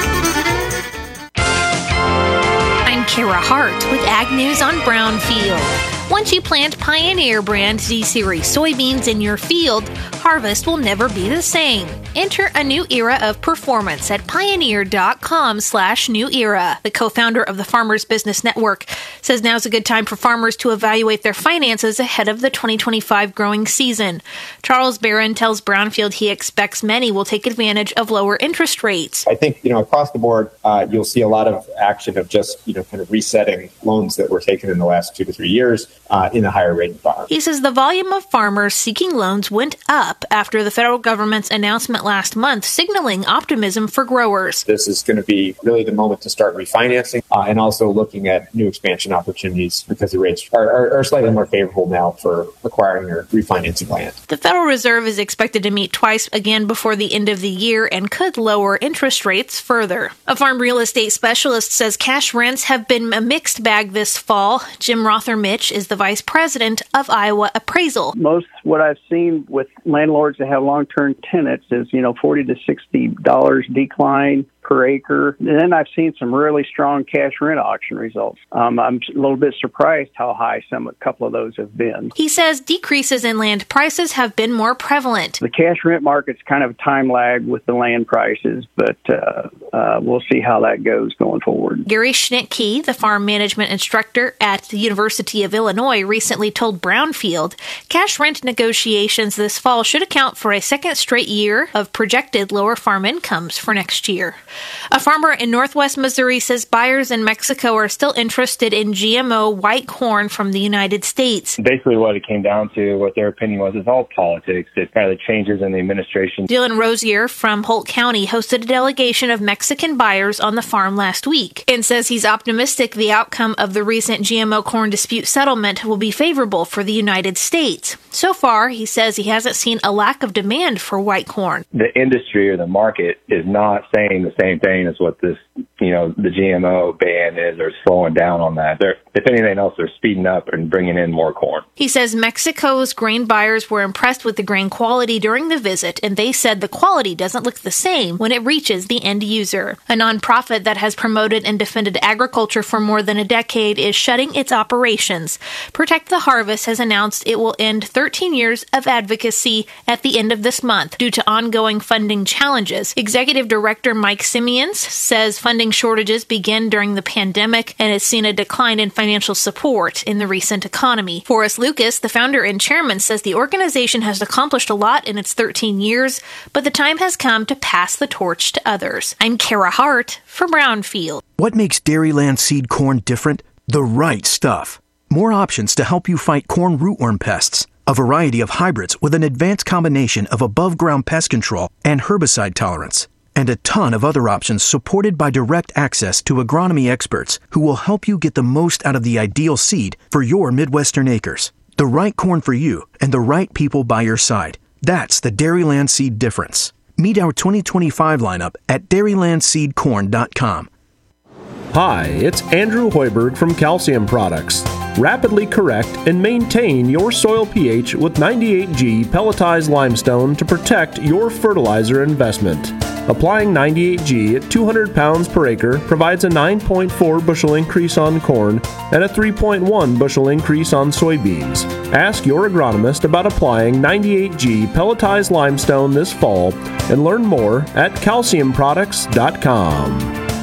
I'm Kara Hart with Ag News on Brownfield. Once you plant Pioneer brand Z-Series soybeans in your field, harvest will never be the same. Enter a new era of performance at pioneer.com slash new era. The co-founder of the Farmers Business Network says now's a good time for farmers to evaluate their finances ahead of the twenty twenty-five growing season. Charles Barron tells Brownfield he expects many will take advantage of lower interest rates. I think, you know, across the board, uh, you'll see a lot of action of just, you know, kind of resetting loans that were taken in the last two to three years. Uh, in a higher rate environment. He says the volume of farmers seeking loans went up after the federal government's announcement last month, signaling optimism for growers. This is going to be really the moment to start refinancing uh, and also looking at new expansion opportunities because the rates are, are, are slightly more favorable now for acquiring or refinancing land. The Federal Reserve is expected to meet twice again before the end of the year and could lower interest rates further. A farm real estate specialist says cash rents have been a mixed bag this fall. Jim Rother-Mitch is the vice president of Iowa Appraisal. Most what I've seen with landlords that have long-term tenants is, you know, forty to sixty dollars decline per acre. And then I've seen some really strong cash rent auction results. Um, I'm a little bit surprised how high some a couple of those have been. He says decreases in land prices have been more prevalent. The cash rent market's kind of a time lag with the land prices, but uh, uh, we'll see how that goes going forward. Gary Schnittke, the farm management instructor at the University of Illinois, recently told Brownfield cash rent negotiations this fall should account for a second straight year of projected lower farm incomes for next year. A farmer in northwest Missouri says buyers in Mexico are still interested in G M O white corn from the United States. Basically what it came down to, what their opinion was, is all politics. It's kind of the changes in the administration. Dylan Rosier from Holt County hosted a delegation of Mexican buyers on the farm last week and says he's optimistic the outcome of the recent G M O corn dispute settlement will be favorable for the United States. So far, he says he hasn't seen a lack of demand for white corn. The industry or the market is not saying the same thing as what this you know, the G M O ban is, they're slowing down on that. They're, if anything else, they're speeding up and bringing in more corn. He says Mexico's grain buyers were impressed with the grain quality during the visit, and they said the quality doesn't look the same when it reaches the end user. A nonprofit that has promoted and defended agriculture for more than a decade is shutting its operations. Protect the Harvest has announced it will end thirteen years of advocacy at the end of this month due to ongoing funding challenges. Executive Director Mike Simeons says funding shortages began during the pandemic and has seen a decline in financial support in the recent economy. Forrest Lucas, the founder and chairman, says the organization has accomplished a lot in its thirteen years, but the time has come to pass the torch to others. I'm Kara Hart for Brownfield. What makes Dairyland seed corn different? The right stuff. More options to help you fight corn rootworm pests. A variety of hybrids with an advanced combination of above-ground pest control and herbicide tolerance. And a ton of other options supported by direct access to agronomy experts who will help you get the most out of the ideal seed for your Midwestern acres. The right corn for you and the right people by your side. That's the Dairyland Seed difference. Meet our twenty twenty-five lineup at dairyland seed corn dot com. Hi, it's Andrew Hoiberg from Calcium Products. Rapidly correct and maintain your soil pH with ninety-eight G pelletized limestone to protect your fertilizer investment. Applying ninety-eight G at two hundred pounds per acre provides a nine point four bushel increase on corn and a three point one bushel increase on soybeans. Ask your agronomist about applying ninety-eight G pelletized limestone this fall and learn more at calcium products dot com.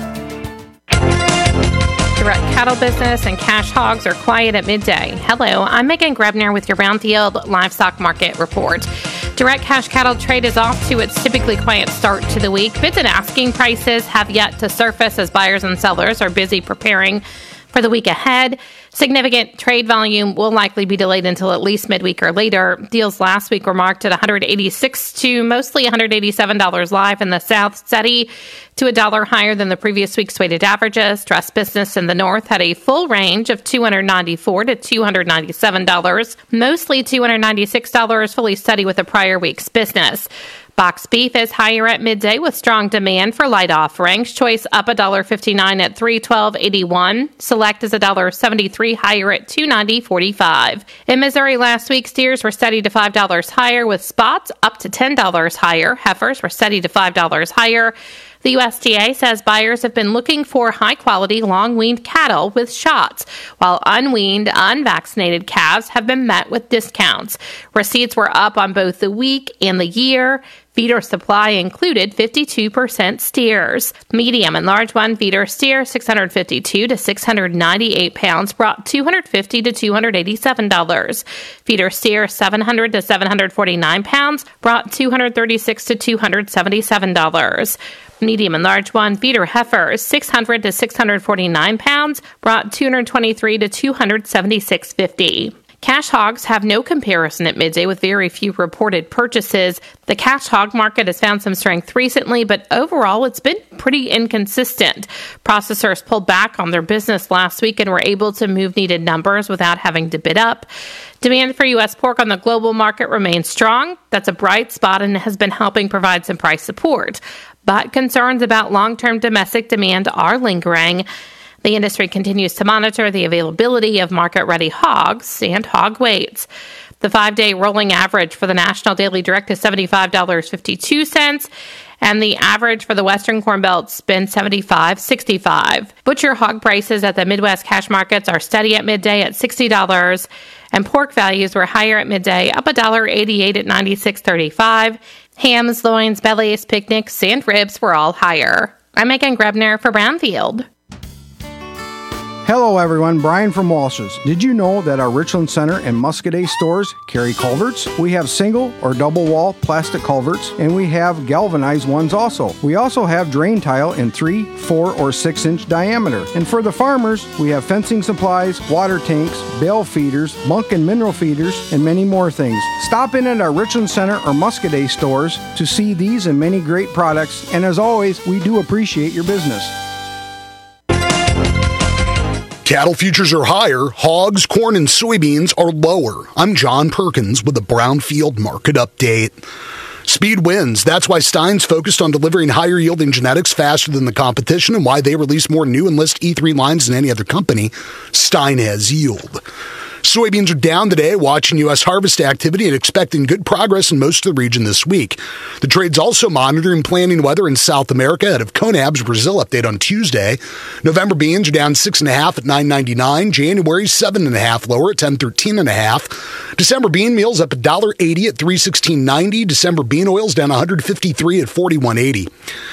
Direct cattle business and cash hogs are quiet at midday. Hello, I'm Megan Grebner with your Brownfield Livestock Market Report. Direct cash cattle trade is off to its typically quiet start to the week. Bids and asking prices have yet to surface as buyers and sellers are busy preparing for the week ahead. Significant trade volume will likely be delayed until at least midweek or later. Deals last week were marked at one hundred eighty-six dollars to mostly one hundred eighty-seven dollars live in the South, steady to a dollar higher than the previous week's weighted averages. Dress business in the North had a full range of two hundred ninety-four dollars to two hundred ninety-seven dollars, mostly two hundred ninety-six dollars, fully steady with the prior week's business. Box beef is higher at midday with strong demand for light offerings. Choice up one dollar fifty-nine at three twelve eighty-one. Select is one dollar seventy-three higher at two ninety forty-five. In Missouri last week, steers were steady to five dollars higher with spots up to ten dollars higher. Heifers were steady to five dollars higher. The U S D A says buyers have been looking for high-quality, long-weaned cattle with shots, while unweaned, unvaccinated calves have been met with discounts. Receipts were up on both the week and the year. Feeder supply included fifty-two percent steers. Medium and large one feeder steer, six hundred fifty-two to six hundred ninety-eight pounds, brought two hundred fifty to two hundred eighty-seven dollars. Feeder steer, seven hundred to seven hundred forty-nine pounds, brought two hundred thirty-six to two hundred seventy-seven dollars. Medium and large one feeder heifers, six hundred to six hundred forty-nine pounds, brought two hundred twenty-three to two hundred seventy-six fifty. Cash hogs have no comparison at midday with very few reported purchases. The cash hog market has found some strength recently, but overall it's been pretty inconsistent. Processors pulled back on their business last week and were able to move needed numbers without having to bid up. Demand for U S pork on the global market remains strong. That's a bright spot and has been helping provide some price support. But concerns about long-term domestic demand are lingering. The industry continues to monitor the availability of market-ready hogs and hog weights. The five-day rolling average for the National Daily Direct is seventy-five dollars and fifty-two cents, and the average for the Western Corn Belt's been seventy-five dollars and sixty-five cents. Butcher hog prices at the Midwest cash markets are steady at midday at sixty dollars, and pork values were higher at midday, up one dollar and eighty-eight cents at ninety-six dollars and thirty-five cents. Hams, loins, bellies, picnics, and ribs were all higher. I'm Megan Grebner for Brownfield. Hello everyone, Brian from Walsh's. Did you know that our Richland Center and Muscadet stores carry culverts? We have single or double wall plastic culverts, and we have galvanized ones also. We also have drain tile in three, four, or six inch diameter. And for the farmers, we have fencing supplies, water tanks, bale feeders, bunk and mineral feeders, and many more things. Stop in at our Richland Center or Muscadet stores to see these and many great products, and as always, we do appreciate your business. Cattle futures are higher, hogs, corn, and soybeans are lower. I'm John Perkins with the Brownfield Market Update. Speed wins. That's why Stein's focused on delivering higher yielding genetics faster than the competition and why they release more new Enlist E three lines than any other company. Stein has yield. Soybeans are down today, watching U S harvest activity and expecting good progress in most of the region this week. The trade's also monitoring planting weather in South America ahead of CONAB's Brazil update on Tuesday. November beans are down six and a half at nine ninety-nine. January seven and a half lower at ten thirteen and a half. December bean meal's up one dollar eighty at three sixteen ninety. December bean oil's down one hundred fifty-three at forty-one eighty.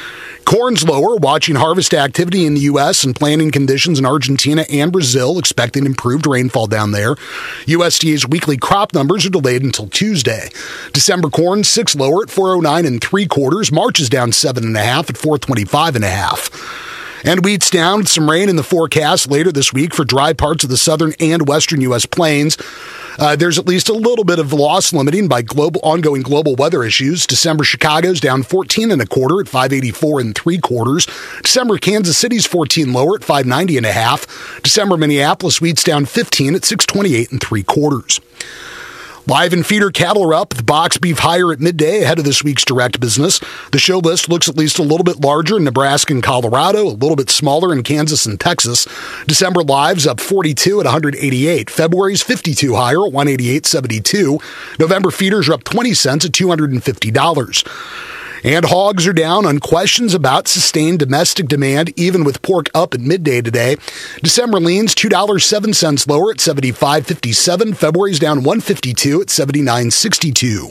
Corn's lower, watching harvest activity in the U S and planting conditions in Argentina and Brazil, expecting improved rainfall down there. U S D A's weekly crop numbers are delayed until Tuesday. December corn, six lower at four oh nine and three quarters. March is down seven and a half at four twenty-five and a half. And wheat's down with some rain in the forecast later this week for dry parts of the southern and western U S plains. Uh, there's at least a little bit of loss limiting by global ongoing global weather issues. December Chicago's down fourteen and a quarter at five eighty-four and three quarters. December Kansas City's fourteen lower at five ninety and a half. December Minneapolis wheat's down fifteen at six twenty-eight and three quarters. Live and feeder cattle are up, the box beef higher at midday ahead of this week's direct business. The show list looks at least a little bit larger in Nebraska and Colorado, a little bit smaller in Kansas and Texas. December live's up forty-two at one eighty-eight. February's fifty-two higher at one eighty-eight seventy-two. November feeders are up twenty cents at two hundred fifty dollars. And hogs are down on questions about sustained domestic demand, even with pork up at midday today. December lean's two dollars and seven cents lower at seventy-five fifty-seven. February's down one fifty-two at seventy-nine sixty-two.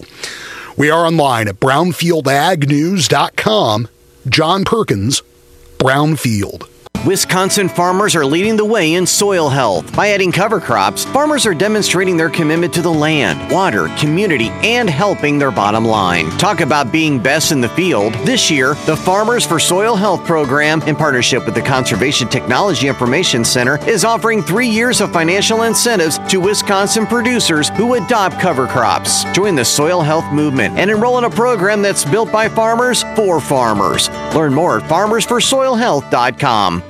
We are online at brownfield ag news dot com. John Perkins, Brownfield. Wisconsin farmers are leading the way in soil health. By adding cover crops, farmers are demonstrating their commitment to the land, water, community, and helping their bottom line. Talk about being best in the field. This year, the Farmers for Soil Health program, in partnership with the Conservation Technology Information Center, is offering three years of financial incentives to Wisconsin producers who adopt cover crops. Join the soil health movement and enroll in a program that's built by farmers for farmers. Learn more at farmers for soil health dot com.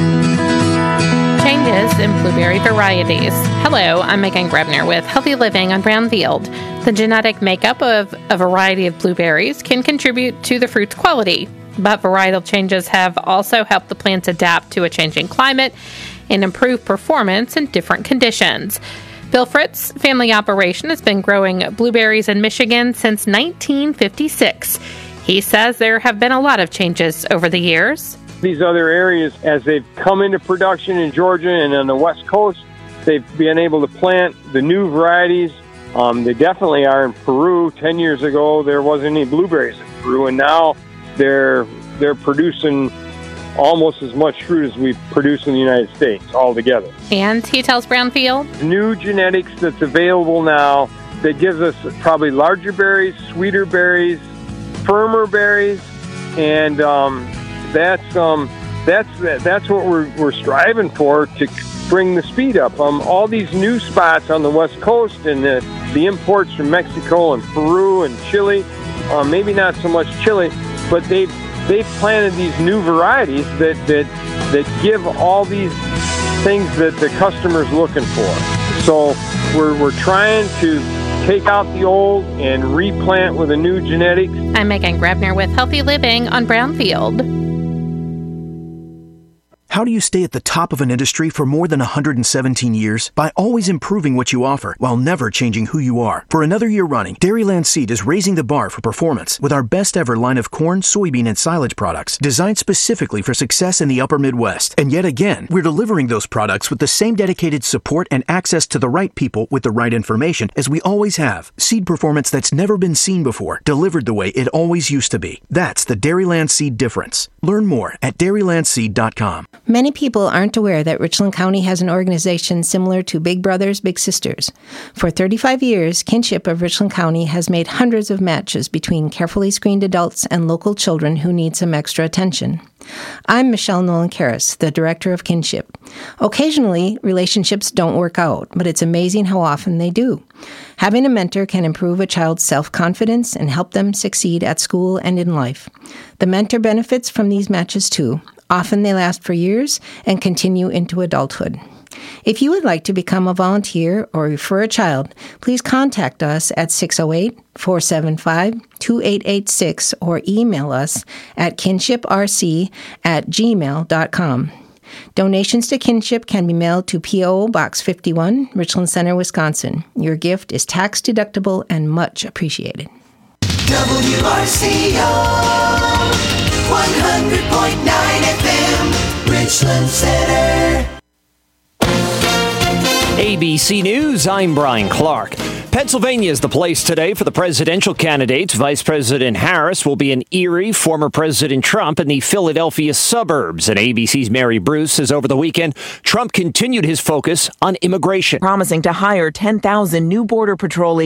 Changes in blueberry varieties. Hello, I'm Megan Grebner with Healthy Living on Brownfield. The genetic makeup of a variety of blueberries can contribute to the fruit's quality, but varietal changes have also helped the plants adapt to a changing climate and improve performance in different conditions. Bill Fritz family operation has been growing blueberries in Michigan since nineteen fifty-six. He says there have been a lot of changes over the years. These other areas, as they've come into production in Georgia and on the West Coast, they've been able to plant the new varieties. Um, they definitely are in Peru. Ten years ago, there wasn't any blueberries in Peru, and now they're they're producing almost as much fruit as we produce in the United States altogether. And he tells Brownfield, new genetics that's available now that gives us probably larger berries, sweeter berries, firmer berries, and um, that's um, that's that's what we're we're striving for, to bring the speed up. Um, all these new spots on the West Coast and the, the imports from Mexico and Peru and Chile, um, maybe not so much Chile, but they've they've planted these new varieties that that that give all these things that the customer's looking for. So we're we're trying to take out the old and replant with a new genetic. I'm Megan Grebner with Healthy Living on Brownfield. How do you stay at the top of an industry for more than one hundred seventeen years? By always improving what you offer while never changing who you are. For another year running, Dairyland Seed is raising the bar for performance with our best ever line of corn, soybean, and silage products designed specifically for success in the upper Midwest. And yet again, we're delivering those products with the same dedicated support and access to the right people with the right information as we always have. Seed performance that's never been seen before, delivered the way it always used to be. That's the Dairyland Seed difference. Learn more at dairyland seed dot com. Many people aren't aware that Richland County has an organization similar to Big Brothers Big Sisters. For thirty-five years, Kinship of Richland County has made hundreds of matches between carefully screened adults and local children who need some extra attention. I'm Michelle Nolan-Karras, the director of Kinship. Occasionally, relationships don't work out, but it's amazing how often they do. Having a mentor can improve a child's self-confidence and help them succeed at school and in life. The mentor benefits from these matches too. Often they last for years and continue into adulthood. If you would like to become a volunteer or refer a child, please contact us at six oh eight, four seven five, two eight eight six or email us at kinshiprc at gmail dot com. Donations to Kinship can be mailed to P O. Box fifty-one, Richland Center, Wisconsin. Your gift is tax deductible and much appreciated. W R C O one hundred point nine F M, Richland Center. A B C News, I'm Brian Clark. Pennsylvania is the place today for the presidential candidates. Vice President Harris will be in Erie, former President Trump in the Philadelphia suburbs. And A B C's Mary Bruce says over the weekend, Trump continued his focus on immigration, promising to hire ten thousand new Border Patrol